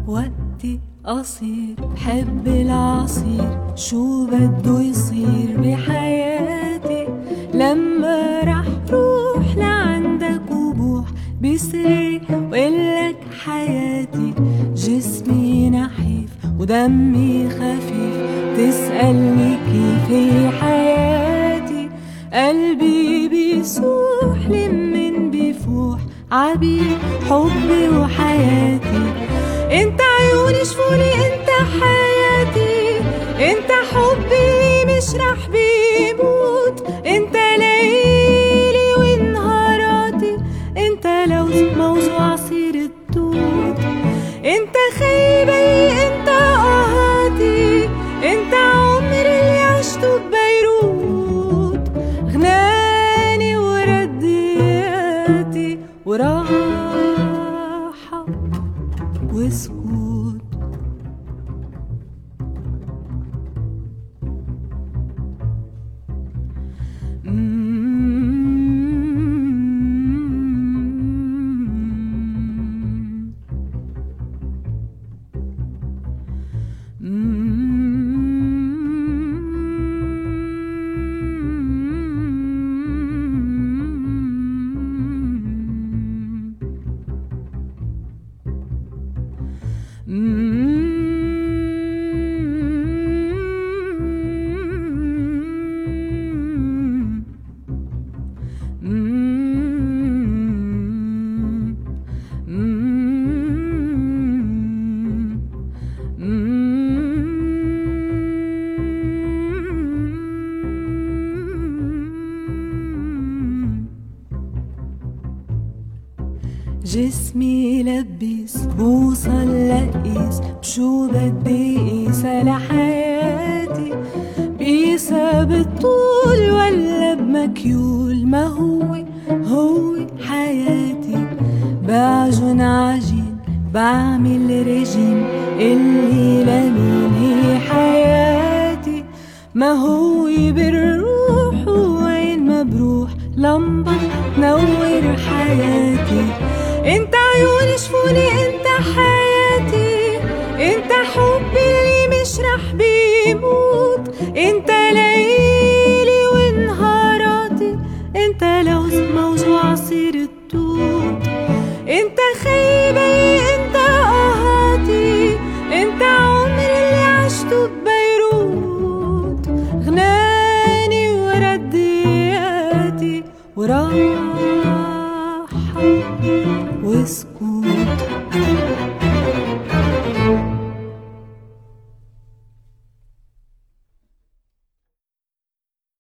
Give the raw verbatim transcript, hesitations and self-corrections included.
وقتي قصير، بحب العصير، شو بده يصير بحياتي لما رح روح لعندك وبوح بسري وقلك حياتي. جسمي نحيف ودمي خفيف، تسألني كيف هي حياتي. قلبي بيسوح لمن بيفوح عبير حبي وحياتي. انت عيوني شفوني، انت حياتي، انت حبي مش رح بيموت، انت ليلي ونهاراتي، انت لوز موزوع عصير التوت، انت خيبي، انت قهاتي، انت عمري اللي عشته ببيروت، غناني وردياتي وراحة وسكوت. جسمي لبس بوصل لقيس، بشو بدي قيسها لحياتي، بقيسها بالطول ولا بمكيول، ما هو هو حياتي. بعجن عجين بعمل رجيم، اللي لمين هي حياتي، ما هو بالروح وين ما بروح لمبة تنور حياتي. انت عيوني شفوني، انت حياتي، انت حبي اللي مش رح بيموت، انت ليلي ونهاراتي، انت لوز موزوع عصير التوت، انت خيبي، انت قهاتي، انت عمري اللي عشته ببيروت، غناني وردياتي وراحة وسكوت.